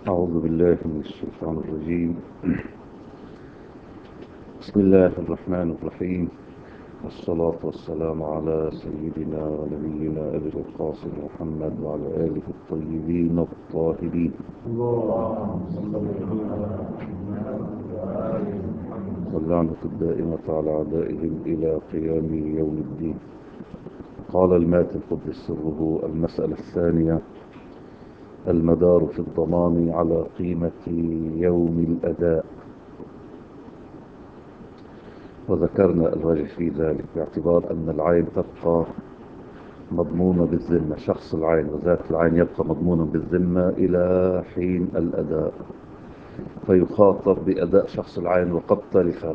أعوذ بالله من الشيطان الرجيم. بسم الله الرحمن الرحيم، والصلاة والسلام على سيدنا ونبينا أبي القاسم محمد وعلى آله الطيبين الطاهرين. واللعنة الدائمة على أعدائهم إلى قيام يوم الدين. قال الماتن قدس سره: المسألة الثانية: المدار في الضمان على قيمة يوم الأداء. وذكرنا الوجه في ذلك باعتبار أن العين تبقى مضمونة بالذمة، شخص العين وذات العين يبقى مضمونا بالذمة إلى حين الأداء، فيخاطب بأداء شخص العين وقد تلف،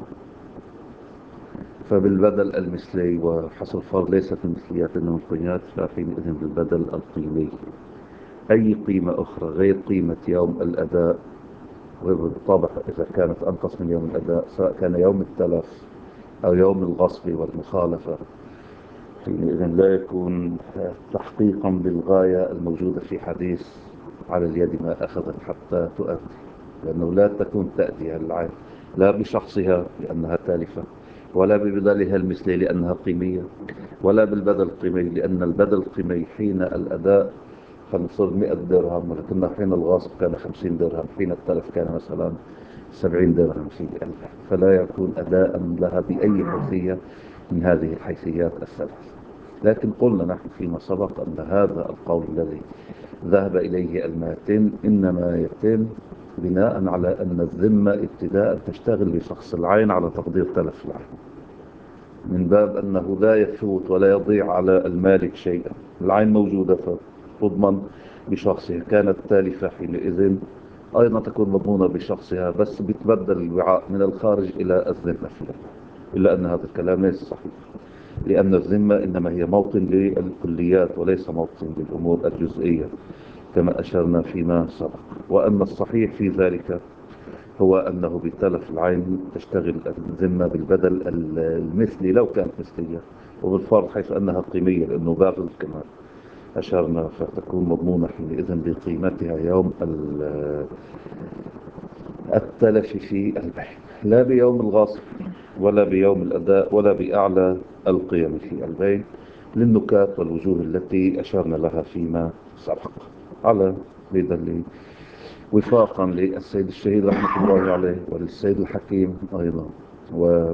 فبالبدل المثلي، وحصل الفرض ليست المثليات إنما القيمات، فحينئذ بالبدل القيمي أي قيمة أخرى غير قيمة يوم الأداء، وبالطبع إذا كانت أنقص من يوم الأداء سواء كان يوم التلف أو يوم الغصب والمخالفة، حينئذ لا يكون تحقيقا بالغاية الموجودة في حديث على اليد ما أخذت حتى تؤدي، لأنه لا تكون تأديها العين لا بشخصها لأنها تالفة، ولا ببدلها المثلي لأنها قيمية، ولا بالبدل القيمي لأن البدل القيمي حين الأداء فنصر 100 درهم، ولكنه حين الغاصب كان 50 درهم، حين التلف كان مثلا 70 درهم في ألف، فلا يكون أداء لها بأي حيثية من هذه الحيثيات الثلاث. لكن قلنا نحن فيما سبق أن هذا القول الذي ذهب إليه الماتن إنما يتم بناء على أن الذمة ابتداء تشتغل بشخص العين على تقدير تلف العين، من باب أنه لا يفوت ولا يضيع على المالك شيئا، العين موجودة فتضمن بشخصها، كانت تالفة حينئذ أيضا تكون مضمونة بشخصها، بس بتبدل الوعاء من الخارج إلى الذمة فيها، إلا أن هذا الكلام ليس صحيح، لأن الذمة إنما هي موطن للكليات وليس موطن للأمور الجزئية كما أشرنا فيما سبق. وأن الصحيح في ذلك هو أنه بتلف العين تشتغل الذمة بالبدل المثلي لو كانت مثلية، وبالفرض حيث أنها قيمية لأنه باب كما أشرنا، فتكون مضمونة حينئذ بقيمتها يوم التلف في البيع، لا بيوم الغاصب ولا بيوم الأداء ولا بأعلى القيم في البيع، للنكات والوجوه التي أشرنا لها فيما سبق، على بدل وفاقا للسيد الشهيد رحمة الله عليه وللسيد الحكيم أيضا، والسيد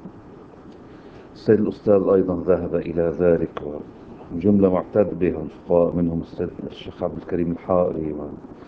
الأستاذ أيضا ذهب إلى ذلك، وجملة معتاد بها الفقهاء منهم السيد الشيخ عبد الكريم الحائري،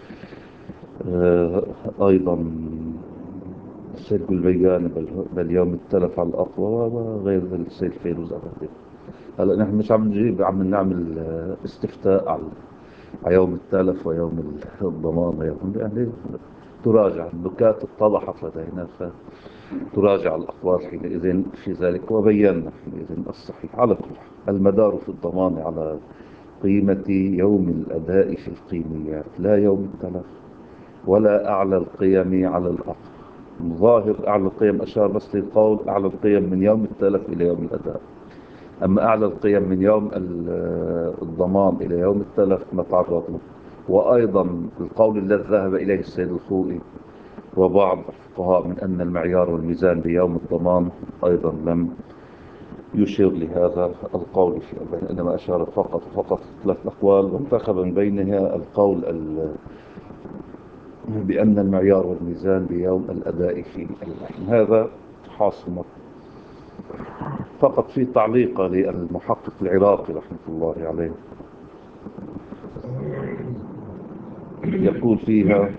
أيضا السيد البيان، بل يوم التلف على الأقوى، وغير ذلك السيد فيروز أبدا. هلا نحن مش عم نجيب، عم نعمل استفتاء على يوم التلف ويوم الضمان ويوم، يعني تراجع النكات اتضحت لدينا، فتراجع الأقوال حينئذ في ذلك، وبينا حينئذ الصحيح. على كل حال المدار في الضمان على قيمة يوم الأداء في القيميات، لا يوم التلف ولا أعلى القيم على الأقل. ظاهر أعلى القيم أشار بس للقول أعلى القيم من يوم التلف إلى يوم الأداء، أما أعلى القيم من يوم الضمان إلى يوم التلف ما تعرض له. وأيضا القول الذي ذهب إليه السيد الخوئي وبعض الفقهاء من أن المعيار والميزان بيوم الضمان أيضا لم يشير لهذا القول في البين، إنما أشار فقط ثلاث أقوال، وانتخب من بينها القول بأن المعيار والميزان بيوم الأداء في البين. هذا حاصل فقط في تعليق للمحقق العراقي رحمة الله عليه، يقول فيها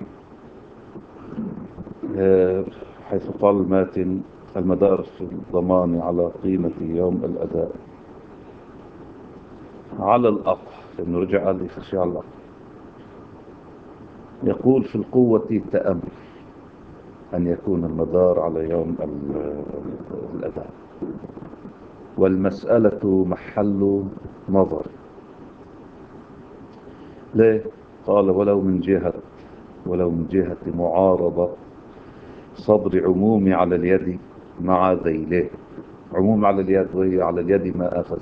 حيث قال الماتن: المدار في الضمان على قيمة يوم الأداء على الأقل، لأنه رجع قال لي في على الأقل، يقول في القوة تأمل أن يكون المدار على يوم الأداء، والمسألة محل نظر. ليه؟ قال: ولو من جهة معارضة صدر عموم على اليد مع ذيله. عموم على اليد، وهي على اليد ما أخذ،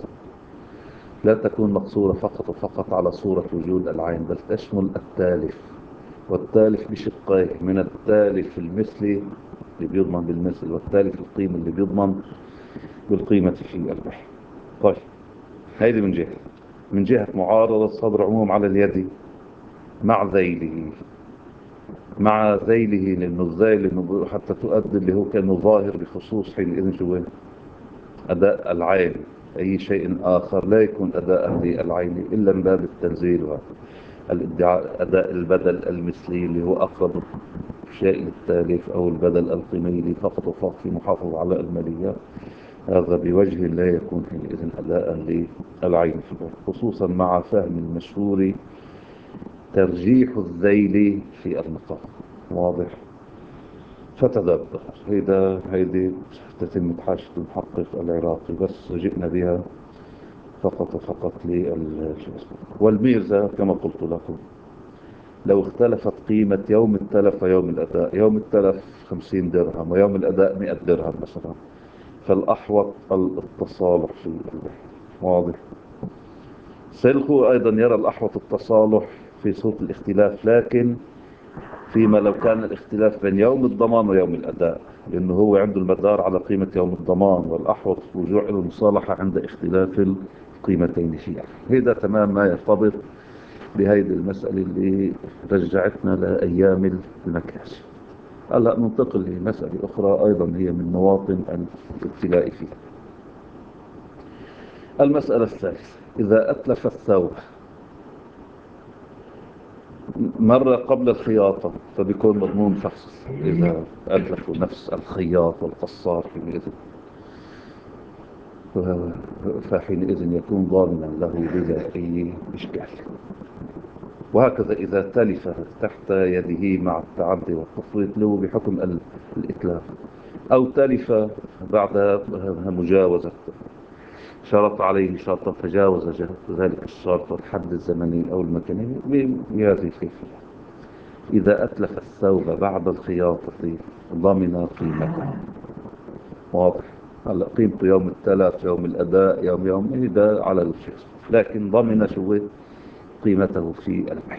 لا تكون مقصورة فقط وفقط على صورة وجود العين، بل تشمل التالف والتالف بشقيه، من التالف المثلي اللي بيضمن بالمثل، والتالف القيمة اللي بيضمن بالقيمة في البيع. طيب، هيدي من جهة. من جهة معارضة صدر عموم على اليد مع ذيله، مع ذيله، لأنه الذيل إنه حتى تؤدي اللي هو كأنه ظاهر بخصوص حينئذ شو أداء العين. أي شيء آخر لا يكون أداء للعين إلا من باب التنزيل والادعاء، أداء البدل المثلي اللي هو أقرب شيء للتالف، أو البدل القيمي فقط وفقط في محافظة على الماليات. هذا بوجه لا يكون حينئذ أداء للعين، خصوصا مع فهم المشهور ترجيح الذيل في المقام. واضح؟ فتدبر. هيدي تتم حاشة المحقق العراقي، بس جئنا بها فقط وفقط والميزة كما قلت لكم، لو اختلفت قيمة يوم التلف ويوم الأداء، يوم التلف 50 درهم ويوم الأداء 100 درهم مثلا، فالأحوط التصالح في البيع. واضح؟ سيلخو أيضا يرى الأحوط التصالح في صورة الاختلاف، لكن فيما لو كان الاختلاف بين يوم الضمان ويوم الأداء، لأنه هو عنده المدار على قيمة يوم الضمان، والأحوط رجوع المصالحة عند اختلاف القيمتين فيها. هذا تمام ما يرتبط بهذه المسألة اللي رجعتنا لأيام المكاسب. هلا ننتقل لمسألة أخرى أيضا هي من مواطن الابتلاء فيها. المسألة الثالثة: إذا أتلف الثوب مرة قبل الخياطة فبيكون مضمون شخص، إذا أتلفوا نفس الخياط والقصار حينئذ، فحينئذ يكون ضامنا له بلا أي إشكال. وهكذا إذا تلف تحت يده مع التعدي والتفريط له بحكم الإتلاف، أو تلف بعد مجاوزة، شرط عليه شرطا فجاوز ذلك الشرط الحد الزمني أو المكاني بهذه الكيفية. إذا أتلف الثوب بعد الخياطة ضمن قيمته. واضح؟ هلا قيمته يوم التلف، يوم الأداء، يوم ده على الشخص، لكن ضمن شو قيمته في البيع.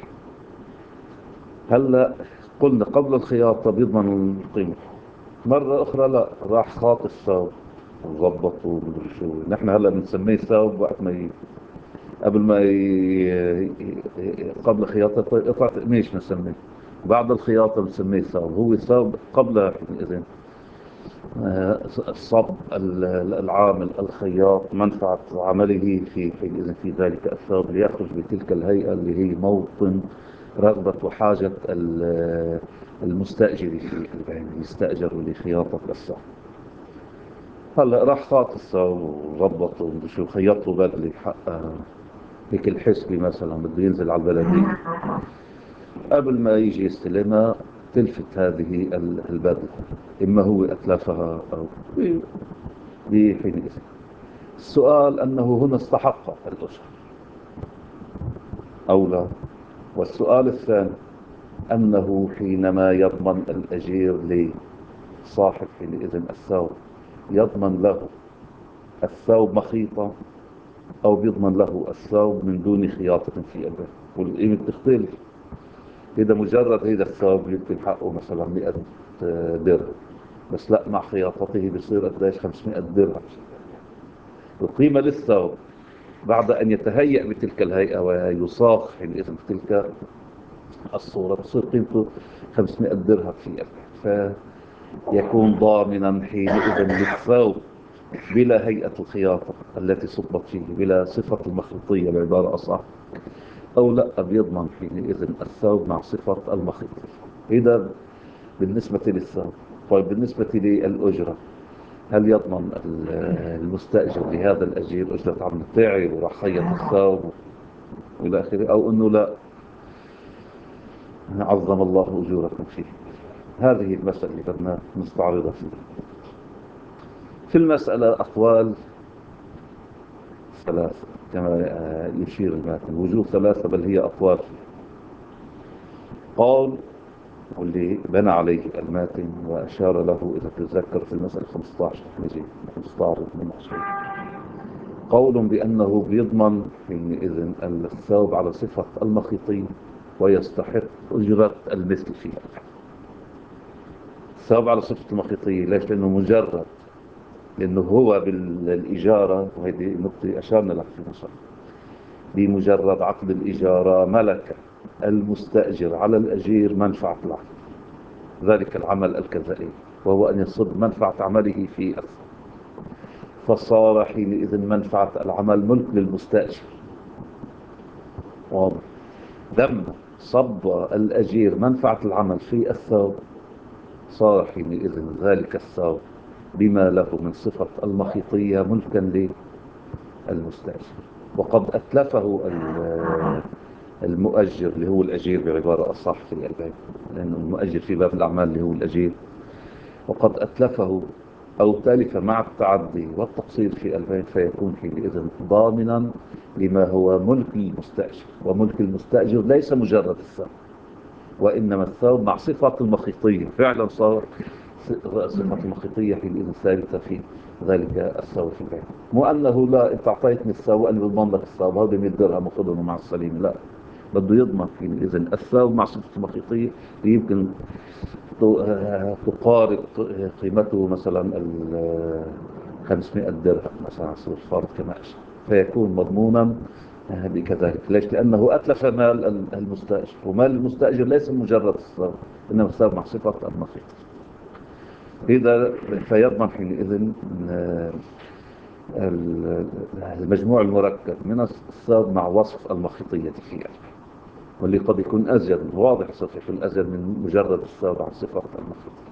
هلا قلنا قبل الخياطة بيضمن القيمة، مرة أخرى لا، راح خاط الثوب وظبطه ومدري شو. نحن هلا بنسميه ثوب وقت ما قبل ما قبل خياطة قطعة قماش بنسميه، بعد الخياطة بنسميه ثوب. هو ثوب قبل إذن الصب العامل الخياط منفعة عمله إذن في ذلك الثوب ليخرج بتلك الهيئة اللي هي موطن رغبة وحاجة المستأجر في البيع، يستأجر لخياطة الثوب. هلا راح خاط الثوب وظبطه وشو، خيط له بدله حق هيك الحسبي مثلا بده ينزل على البلدية، قبل ما يجي يستلمها تلفت هذه البدلة، إما هو أتلفها أو بحينئذ. السؤال أنه هنا استحق الأجر أو لا. والسؤال الثاني أنه حينما يضمن الأجير لصاحب حينئذ الثوب، يضمن له الثوب مخيطة أو بيضمن له الثوب من دون خياطة في البيت، والقيمة تختلف. إذا مجرد هذا الثوب يمكن حقه مثلا 100 درهم، بس لا مع خياطته بيصير قديش 500 درهم. القيمة للثوب بعد أن يتهيأ بتلك الهيئة ويصاغ حينئذ تلك الصورة بصير قيمته 500 درهم في البيت، فيكون ضامنا حينئذ للثوب بلا هيئة الخياطة التي صبت فيه، بلا صفة المخيطية بعبارة أصح، أو لا بيضمن حينئذ الثوب مع صفة المخيط. إذا بالنسبة للثوب. طيب بالنسبة للأجرة، هل يضمن المستأجر لهذا الأجير أجرة عمل تعب وراح خيط الثوب وإلى آخره، أو أنه لا، عظم الله أجوركم فيه؟ هذه المسألة اللي بدنا نستعرضها فيه. في المسألة أقوال ثلاثة كما يشير الماتن، وجوه ثلاثة بل هي أقوال فيه. قول واللي بنى عليه الماتن وأشار له إذا تتذكر في المسألة 15 نجي نستعرض من شيء. قول بأنه بيضمن حينئذ الثوب على صفة المخيطين، ويستحق أجرة المثل فيها. الثواب على صفة المخيطية ليش؟ لأنه مجرد، لأنه هو بالإجارة، وهذه النقطة أشارنا لك في مصر، بمجرد عقد الإجارة ملك المستأجر على الأجير منفعة العقد، ذلك العمل الكذائي، وهو أن يصب منفعة عمله في أكثر، فصار حينئذ منفعة العمل ملك للمستأجر. واضح؟ لما صب الأجير منفعة العمل في الثوب، صار حينئذ ذلك الثوب بما له من صفة المخيطية ملكا للمستأجر. وقد أتلفه المؤجر اللي هو الأجير بعبارة أصح في الباب، لأنه المؤجر في باب الأعمال اللي هو الأجير، وقد أتلفه أو تلف مع التعدي والتقصير في البيت، فيكون حينئذ ضامنا لما هو ملك المستأجر. وملك المستأجر ليس مجرد الثوب، وإنما الثوب مع صفة المخيطية، فعلا صار صفة المخيطية حينئذ ثابتة في ذلك الثوب في البيت. مو أنه لا أنت أعطيتني الثوب وأنا بضمن لك الثوب هذا 100 درهم وخذهم مع السليم، لا، بده يضمن حينئذ الثوب مع صفة المخيطية اللي يمكن تقارب قيمته مثلا 500 درهم مثلا على سبيل الفرض كما أشار، فيكون مضمونا بكذلك. ليش؟ لأنه أتلف مال المستأجر، ومال المستأجر ليس مجرد الثوب، إنما الثوب مع صفة المخيط. إذا فيضمن حينئذ المجموع المركب من الثوب مع وصف المخيطية فيه، واللي قد يكون أزيد، واضح سوف يكون أزيد من مجرد الثوب عن صفة المخيط.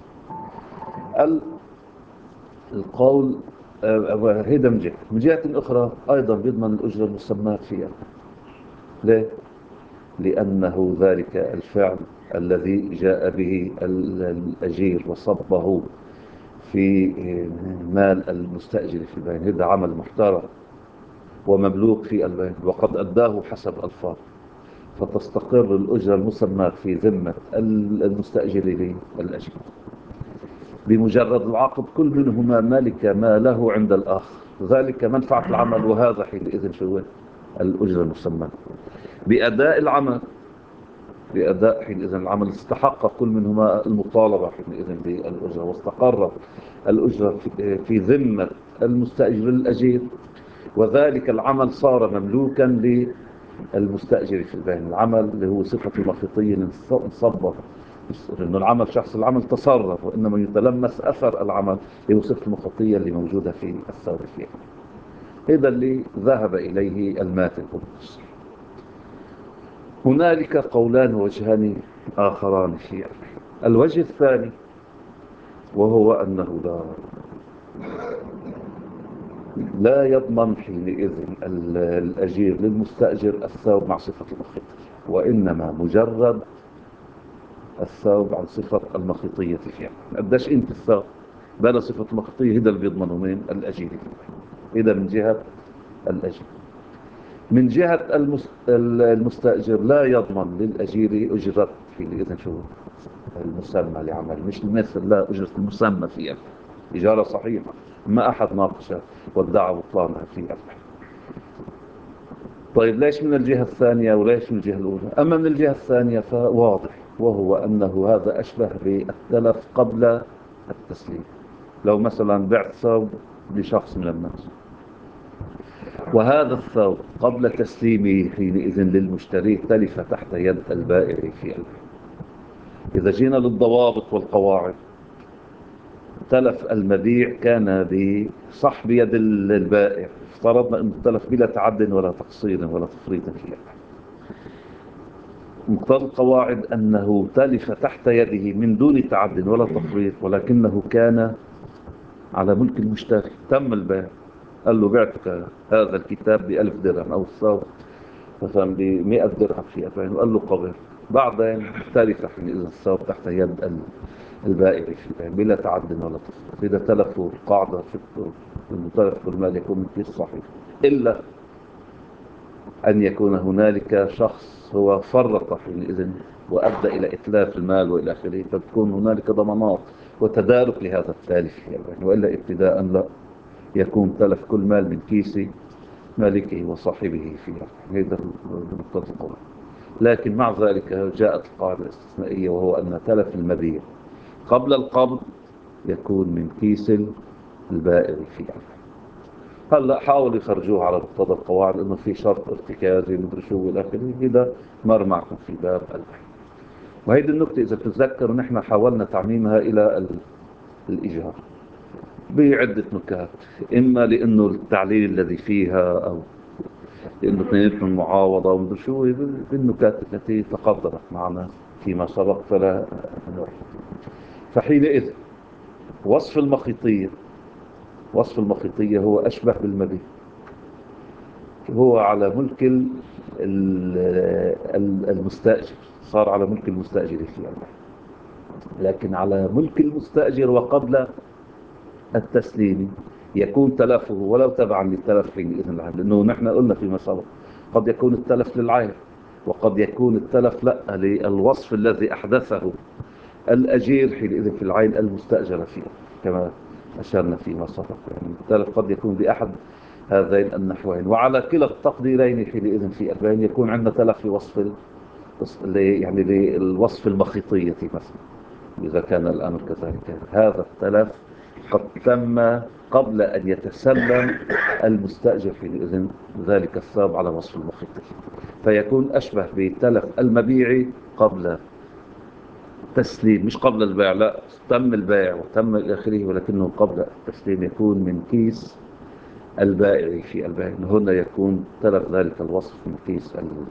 القول هيدا من جهة أخرى أيضا بيضمن الأجرة المسماة فيها. ليه؟ لأنه ذلك الفعل الذي جاء به الأجير وصبه في مال المستأجر في البين، هذا عمل محترم ومملوك في البين، وقد أداه حسب ألفاظ، فتستقر الأجرة المسماة في ذمة المستأجر للأجير بمجرد العقد. كل منهما مالك ما له عند الآخر، ذلك منفعة العمل، وهذا حينئذ شو الأجرة المسمى بأداء العمل. بأداء حينئذ العمل استحق كل منهما المطالبة حينئذ بالأجرة، واستقرت الأجرة في ذمة المستأجر الأجير، وذلك العمل صار مملوكا للمستأجر في البين. العمل اللي هو صفة المخيطية نصبر إنه العمل شخص العمل تصرف، وإنما يتلمس أثر العمل اللي هو صفة المخيطية اللي موجودة في الثوب فيها. هذا اللي ذهب إليه الماتن القدس. هنالك قولان وجهان آخران فيه. الوجه الثاني وهو أنه لا يضمن حينئذ الأجير للمستأجر الثوب مع صفة المخيطية، وإنما مجرد الثوب عن صفة المخيطية فيها. قداش انت الثوب بلا صفة المخيطية، هذا اللي بيضمنه من الأجير. إذا من جهة الأجير. من جهة المستأجر لا يضمن للأجير أجرة حينئذ شو المسمى لعمل، مش المثل، لا، أجرة المسمى فيها. إجارة صحيحة ما أحد ناقش وادعى بطلانها فيها. طيب ليش من الجهة الثانية وليش من الجهة الأولى؟ أما من الجهة الثانية فواضح، وهو أنه هذا أشبه بالتلف قبل التسليم. لو مثلا بعت ثوب لشخص من الناس، وهذا الثوب قبل تسليمه حينئذ للمشتري تلف تحت يد البائع في البيع. إذا جينا للضوابط والقواعد، تلف المبيع كان بصح بيد البائع، افترضنا أنه تلف بلا تعد ولا تقصير ولا تفريط فيه. مقتضى القواعد أنه تلف تحت يده من دون تعد ولا تفريط، ولكنه كان على ملك المشتري. تم البيع، قال له بعتك هذا الكتاب ب1000 درهم أو الثوب مثلا ب100 درهم في أبين، وقال له قبل. بعدين تلف حينئذ الثوب تحت يد البائع في البيع بلا تعد ولا تفريط. إذا تلفوا القاعدة في المتلف المال يكون من كيس صحيح، إلا أن يكون هنالك شخص هو فرط حينئذ وأدى إلى إتلاف المال وإلى آخره، فتكون هنالك ضمانات وتدارك لهذا التالف يعني. وإلا ابتداء لا، يكون تلف كل مال من كيس مالكه وصاحبه فيها. هذا نقطة القول. لكن مع ذلك جاءت القاعدة الاستثنائية، وهو أن تلف المبيع قبل القبض يكون من كيس البائع فيه. هلا حاولوا يخرجوه على مقتضى القواعد انه في شرط ارتكازي مدري شو الى اخره، هذا مر معكم في باب البيع. وهيدي النقطة إذا بتتذكروا نحن حاولنا تعميمها إلى الإيجار بعدة نكات، إما لأنه التعليل الذي فيها، أو لأنه اثنيناتهم معاوضة ومدري شو، بالنكات التي تقدرت معنا فيما سبق فلا نوحي. فحينئذ وصف المخيطية، وصف المخيطية هو أشبه بالمبيت، هو على ملك المستأجر، صار على ملك المستأجر فيها، لكن على ملك المستأجر وقبل التسليم يكون تلفه ولو تبعا للتلف بإذن الله، لأنه نحن قلنا فيما سبق قد يكون التلف للعين، وقد يكون التلف لا للوصف الذي أحدثه الأجير حينئذ في العين المستأجرة فيها، كما أشرنا فيما سبق. يعني التلف قد يكون بأحد هذين النحوين، وعلى كلا التقديرين حينئذ في البين يكون عندنا تلف لوصف يعني للوصف المخيطية مثلا، إذا كان الأمر كذلك. هذا التلف قد تم قبل أن يتسلم المستأجر حينئذ ذلك الثوب على وصف المخيطية، فيكون أشبه بتلف المبيع قبل تسليم، مش قبل البيع، لا، تم البيع وتم إلى آخره، ولكنه قبل التسليم يكون من كيس البائع في البيع. هنا يكون تلف ذلك الوصف من كيس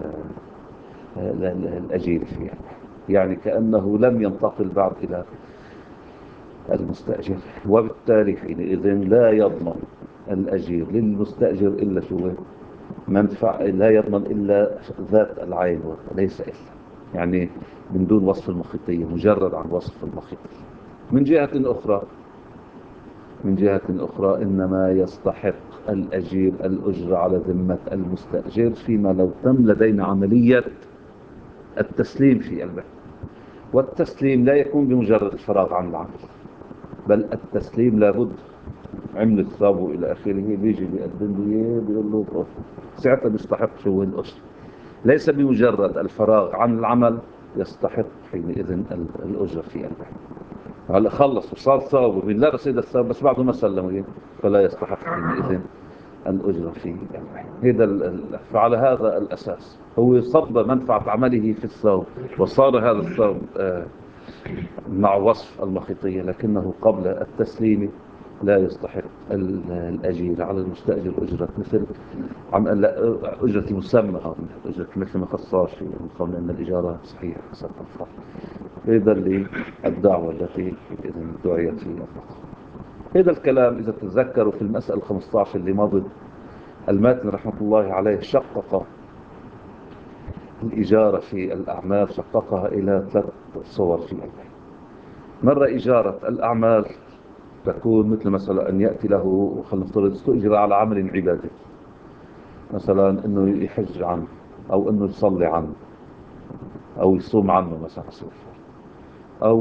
الأجير فيها، يعني كأنه لم ينتقل بعد إلى المستأجر، وبالتالي حينئذ لا يضمن الأجير للمستأجر إلا شو منفع، لا يضمن إلا ذات العين وليس إلا يعني من دون وصف المخيطية، مجرد عن وصف المخيطية. من جهة أخرى، من جهة أخرى إنما يستحق الأجير الأجرة على ذمة المستأجر فيما لو تم لدينا عملية التسليم في البيع. والتسليم لا يكون بمجرد الفراغ عن العمل، بل التسليم لابد عمل الثوب إلى آخره، بيجي بيقدم له إياه بيقول له ساعتها بيستحق شو الأجرة، ليس بمجرد الفراغ عن العمل يستحق حينئذ الأجرة في البيع. هلا خلص وصار ثوب وبيلبس إذا الثوب بس بعده ما سلمه فلا يستحق حينئذ الأجرة في البيع. فعلى هذا الأساس هو صب منفعة عمله في الثوب، وصار هذا الثوب مع وصف المخيطية، لكنه قبل التسليم لا يستحق الأجير على المستأجر أجرة مثل أجرة مسمى، أجرة مثل ما خصاش في قول أن الإجارة صحيحة حسب الفرق. هذا اللي الدعوة التي إذن دعيت فيها. هذا الكلام إذا تتذكروا في المسألة 15 اللي مضت، الماتن رحمة الله عليه شقق الإجارة في الأعمال، شققها إلى 3 صور في البيع. مرة إجارة الأعمال تكون مثل مثلا أن يأتي له، خلينا نفترض استؤجر على عمل عبادي، مثلا أنه يحج عنه، أو أنه يصلي عنه، أو يصوم عنه مثلا، أو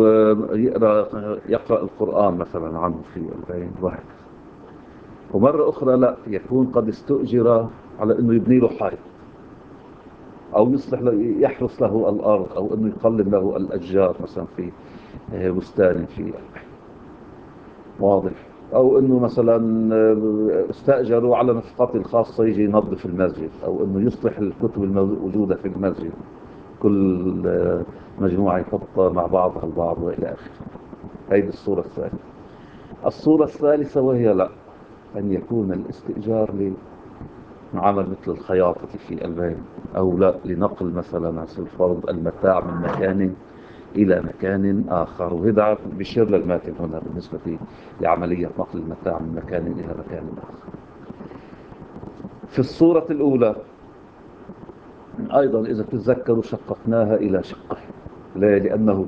يقرأ القرآن مثلا عنه في البيت واحد. ومرة أخرى لا، يكون قد استؤجر على أنه يبني له حائط، أو يصلح له، يحرس له الأرض، أو أنه يقلل له الأشجار مثلا في بستان في، واضح، أو أنه مثلا استأجروا على نفقته الخاصة يجي ينظف المسجد، أو أنه يصلح الكتب الموجودة في المسجد، كل مجموعة يحط مع بعضها البعض وإلى آخره. هذه الصورة الثانية. الصورة الثالثة وهي لا، أن يكون الاستئجار لعمل مثل الخياطة في البيت، أو لا لنقل مثلا على الفرض المتاع من مكان إلى مكان آخر. وهذا بيشير للماتن هنا بالنسبة لعملية نقل المتاع من مكان إلى مكان آخر. في الصورة الأولى أيضا إذا تتذكروا شققناها إلى شقه، لأنه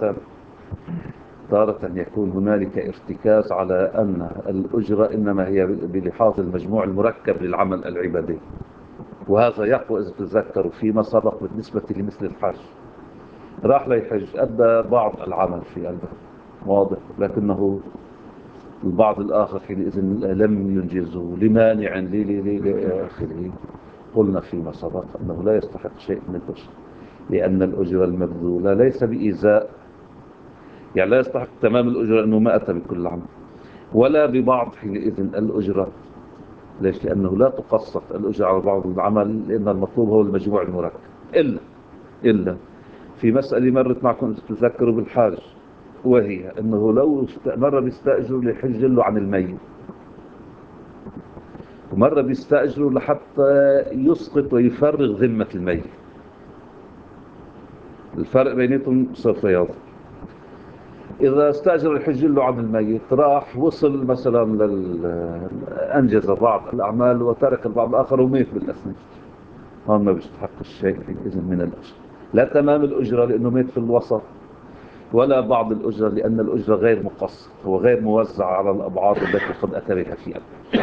تارة يكون هنالك ارتكاز على أن الأجرة إنما هي بلحاظ المجموع المركب للعمل العبادي، وهذا يقوى إذا تتذكروا فيما سبق بالنسبة لمثل الحج. راح ليحج، أدى بعض العمل في قلبه، واضح، لكنه البعض الآخر حينئذ لم ينجزوا لمانع لآخره، قلنا فيما سبق أنه لا يستحق شيء من الأجرة، لأن الأجرة المبذولة ليس بإيذاء، يعني لا يستحق تمام الأجرة أنه ما أتى بكل عمل، ولا ببعض حينئذ الأجرة. ليش؟ لأنه لا تقسط الأجرة على بعض العمل، لأن المطلوب هو المجموع المركب. إلا في مسألة مرت معكم تذكروا بالحاج، وهي أنه لو مرة بيستأجروا ليحج له عن الميت، ومرة بيستأجروا لحتى يسقط ويفرغ ذمة الميت. الفرق بيناتهم سوف يظهر. إذا استأجر يحج له عن الميت، راح وصل مثلا أنجز بعض الأعمال وترك البعض الآخر وميت بالأثناء، هون ما بيستحق الشيء إذن من الأجر، لا تمام الأجرة لأنه ميت في الوسط، ولا بعض الأجرة لأن الأجرة غير مقصر، هو غير موزع على الأبعاد التي قد أتى بها فيها.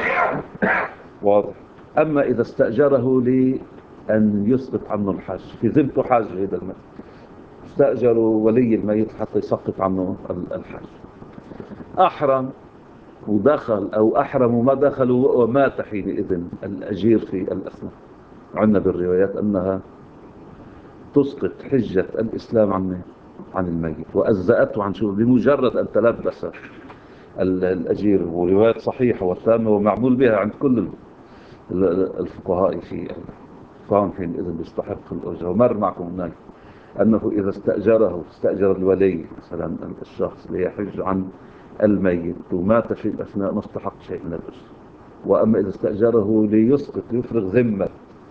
واضح. أما إذا استأجره لأن يسقط عنه الحج، في ذمته حاج هذا الميت، استأجروا ولي الميت حتى يسقط عنه الحج، أحرم ودخل أو أحرم وما دخل ومات حينئذ الأجير في الأثناء. عندنا بالروايات أنها تسقط حجة الإسلام عن الميت وأجزأته عن شو بمجرد أن تلبس الأجير. وروايات صحيحة وتامة ومعمول بها عند كل الفقهاء فهم حينئذ يستحق الأجرة. ومر معكم هناك أنه إذا استأجر الولي مثلا الشخص ليحج عن الميت ومات في الأثناء ما استحق شيء من الأجر. وأما إذا استأجره ليسقط يفرغ ذمة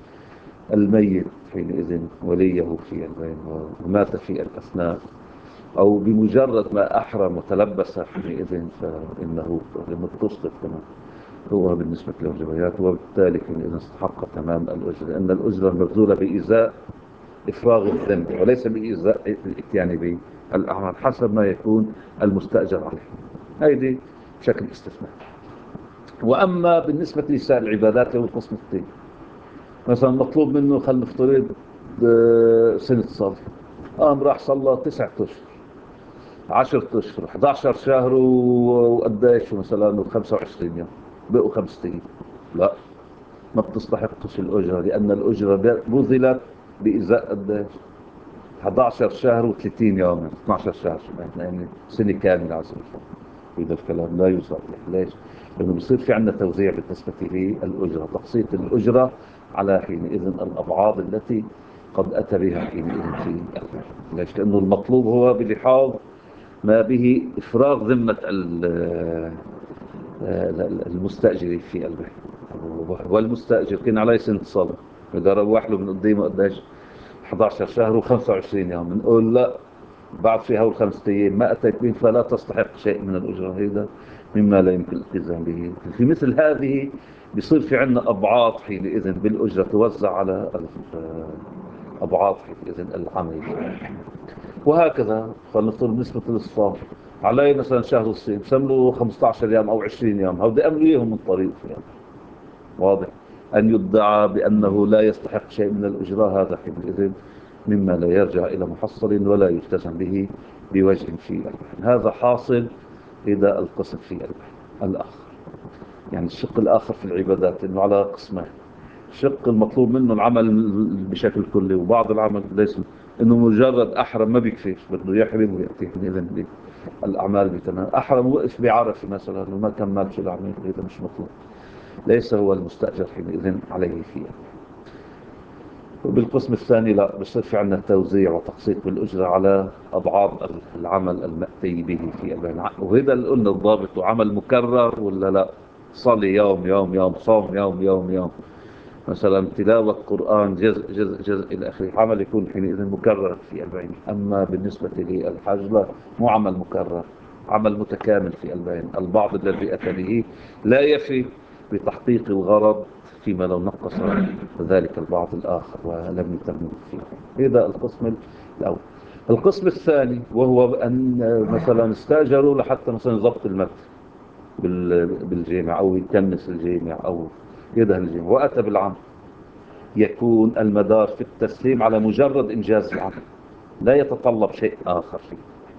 الميت حينئذ وليه في البين ومات في الأثناء أو بمجرد ما أحرم وتلبس حينئذ فإنه تسقط كمان هو بالنسبة للروايات، وبالتالي حينئذ استحق تمام الأجر، لأن الأجرة المبذولة بإزاء إفراغ الذنب وليس بإزاء الاتيان بالأعمال حسب ما يكون المستأجر عليه. هذه بشكل استثناء. وأما بالنسبة لسائر العبادات له القسم الثاني، مثلا مطلوب منه خلينا نفترض سنة صلاة، راح صلى 9 أشهر 10 أشهر 11 شهر وقديش مثلا و25 يوم، بقوا 5 أيام، لا ما بتستحقش الأجرة، لأن الأجرة بذلت بإزاء قديش 11 شهر و30 يوم، 12 شهر يعني سنة كاملة على سبيل المثال. هذا الكلام لا يصح. ليش؟ لأنه بيصير في عندنا توزيع بالنسبة للأجرة، تقسيط الأجرة على حينئذ الأبعاد التي قد أتى بها حينئذ في البيع. ليش؟ لأنه المطلوب هو بلحاظ ما به إفراغ ذمة المستأجر في البيع. والمستأجر كان عليه سنة صلاة، إذا روح له من قديمه قديش 11 شهر و25 يوم، بنقول لا بعد في هول 5 أيام ما أتيت به فلا تستحق شيء من الأجرة. هذا مما لا يمكن الالتزام به. في مثل هذه بيصير في عندنا أبعاد حينئذ بالأجرة توزع على أبعاد حينئذ العمل. وهكذا فلنفترض بالنسبة للصوم علي مثلا شهر الصيام سملوا 15 يوم أو 20 يوم، هودي أملوا إياهم من طريق يعني. واضح. أن يدعى بأنه لا يستحق شيء من الأجرة، هذا حينئذ مما لا يرجع إلى محصل ولا يلتزم به بوجه في البحث. هذا حاصل إذا القسم في الآخر، يعني الشق الآخر في العبادات إنه على قسمين: الشق المطلوب منه العمل بشكل كلي، وبعض العمل ليس إنه مجرد أحرم ما بيكفيش، بده يحرم ويأتي إذن الأعمال بتمام. أحرم وقف بعرفة مثلا وما كملش الأعمال، هذا مش مطلوب، ليس هو المستأجر حينئذ عليه فيها. وبالقسم الثاني لا، بصير في عندنا توزيع وتقسيط بالأجرة على أبعاد العمل المأتي به في البيع. وهذا اللي قلنا الضابط، عمل مكرر ولا لا؟ صلي يوم يوم يوم، صوم يوم يوم يوم، مثلا تلاوة قرآن جزء جزء جزء إلى آخره، عمل يكون حينئذ مكرر في البيع. أما بالنسبة للحج لا، مو عمل مكرر، عمل متكامل في البيع. البعض الذي أتى به لا يفي بتحقيق الغرض فيما لو نقص ذلك البعض الآخر ولم يتم فيه. هذا القسم الأول. القسم الثاني وهو أن مثلا استأجروا لحتى مثلا ضبط المتن بالجامع أو يكنس الجامع أو يدهن الجامع وأتى بالعمل، يكون المدار في التسليم على مجرد إنجاز العمل، لا يتطلب شيء آخر فيه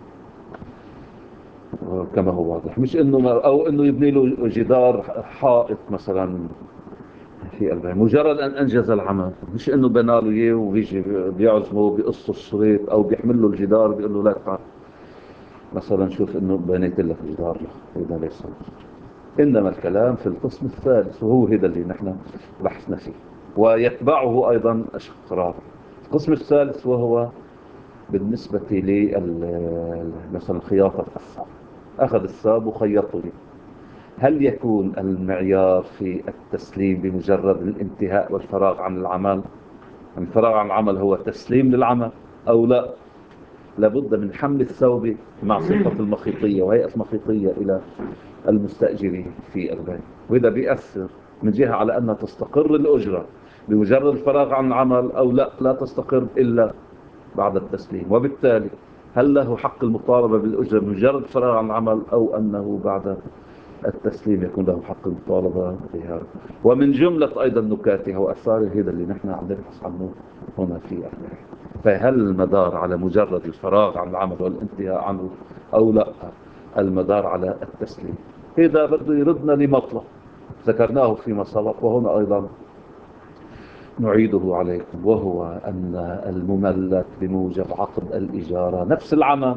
كما هو واضح. مش إنه أو إنه يبني له جدار حائط مثلا في البيع، مجرد أن أنجز العمل، مش إنه بنى له إياه وبيجي بيعزمه بقص الشريط أو بيحمل له الجدار بيقول له لا تعال مثلا شوف إنه بنيت لك جدار. لا، هذا ليس. إنما الكلام في القسم الثالث وهو هذا اللي نحن بحثنا فيه، ويتبعه أيضا أشق رابع. القسم الثالث وهو بالنسبة لي مثلا خياطة الثوب، أخذ الثوب وخيطه لي، هل يكون المعيار في التسليم بمجرد الانتهاء والفراغ عن العمل؟ الفراغ عن العمل هو تسليم للعمل أو لا؟ لابد من حمل الثوب مع صفة المخيطية وهيئة المخيطية إلى المستأجر في البيت، وإذا بيأثر من جهة على أنها تستقر الأجرة بمجرد الفراغ عن العمل أو لا، لا تستقر إلا بعد التسليم. وبالتالي هل له حق المطالبة بالأجرة بمجرد الفراغ عن العمل أو أنه بعد التسليم يكون له حق المطالبة بها؟ ومن جملة أيضا نكاتها وأثارها هذا اللي نحن عم نبحث عنه هنا في البيت. فهل المدار على مجرد الفراغ عن العمل والانتهاء عنه أو لا المدار على التسليم؟ هذا بده يردنا لمطلب ذكرناه فيما سبق وهنا أيضا نعيده عليكم، وهو أن المملك بموجب عقد الإجارة نفس العمل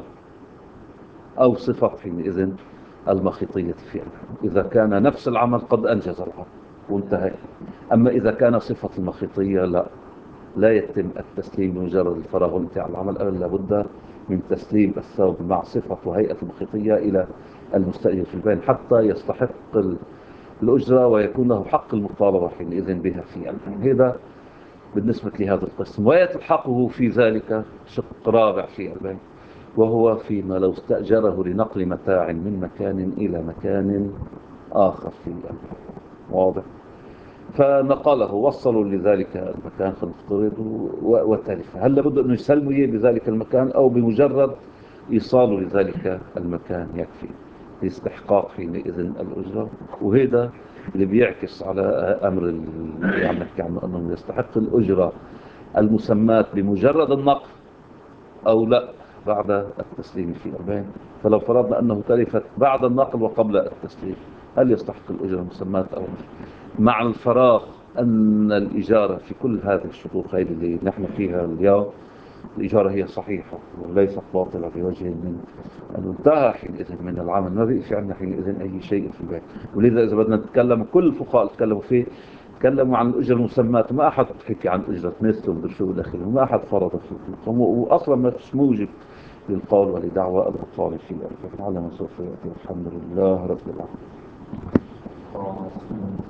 أو صفة حينئذ المخيطية في العمل. إذا كان نفس العمل قد أنجز العمل وانتهى. أما إذا كان صفة المخيطية لا يتم التسليم بمجرد الفراغ وانتهاء العمل، إلا بد من تسليم الثوب مع صفة وهيئة المخيطية إلى المستأجر في البين حتى يستحق الأجرة ويكون له حق المطالبة حينئذ بها في البين. هذا بالنسبة لهذا القسم. ويتلحقه في ذلك شق رابع في البين، وهو فيما لو استأجره لنقل متاع من مكان إلى مكان آخر في البين. واضح؟ فنقله وصلوا لذلك المكان خلينا نفترض وتلف، هل لابد أنه يسلموا إياه بذلك المكان أو بمجرد إيصاله لذلك المكان يكفي لاستحقاق حينئذ الأجرة؟ وهذا اللي بيعكس على أمر اللي عم نحكي عنه أنه يستحق الأجرة المسمات بمجرد النقل أو لا بعد التسليم في البين. فلو فرضنا أنه تلفت بعد النقل وقبل التسليم هل يستحق الأجرة المسمات أو لا؟ مع الفراغ أن الإجارة في كل هذه الشروط هذه اللي نحن فيها اليوم الإجارة هي صحيحة وليست باطلة بوجه من أنه انتهى حينئذ من العمل، ما بقي في عندنا حينئذ أي شيء في البيت. ولذا إذا بدنا نتكلم كل الفقهاء تكلموا فيه تكلموا عن الأجر المسمات، ما أحد حكي عن أجرة مثل وبرشو الأخير، وما أحد فرض فيه، وأصلا ما فيش موجب للقول ولدعوى الأبطال في الأرض. على ما سوف يأتي. الحمد لله رب العالمين.